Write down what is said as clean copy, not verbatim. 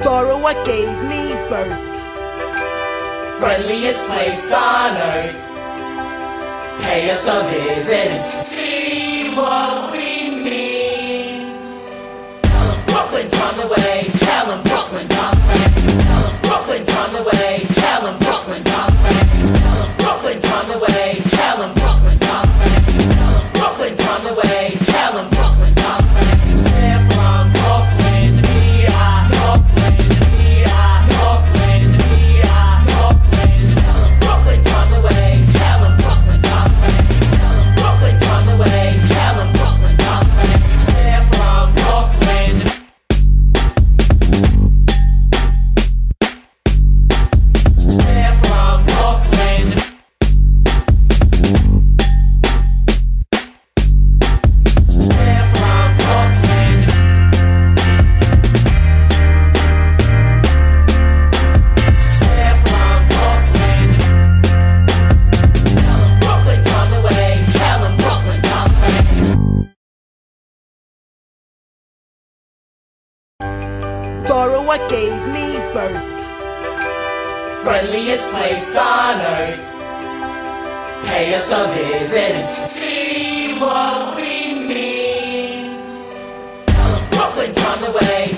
Borrow what gave me birth. Friendliest place on earth. Pay us a visit and see what we meet. Tell 'em Brooklyn's on the way. Tell 'em Brooklyn's on the way. Tell 'em Brooklyn's on the way. Tell 'em Brooklyn's on the way. Tell 'em Brooklyn's on the way. Tell 'em Brooklyn's on the way. Tell 'em Brooklyn's on the way. Tell 'em Brooklyn's on the way. We're from Brooklyn, VI, Brooklyn, VI, Brooklyn, VI, Brooklyn. Tell 'em Brooklyn's on the way. Tell 'em Brooklyn's on the way. Tell 'em Brooklyn's on the way. Tell 'em Brooklyn's on the way. We're from Brooklyn. We're from Brooklyn. We're from Brooklyn. We're from Brooklyn. Tell 'em Brooklyn's on the way. Tell 'em Brooklyn's on the way. Borrow what gave me birth. Friendliest place on earth. Pay us a visit and see what we meet. Tell 'em Brooklyn's on the way.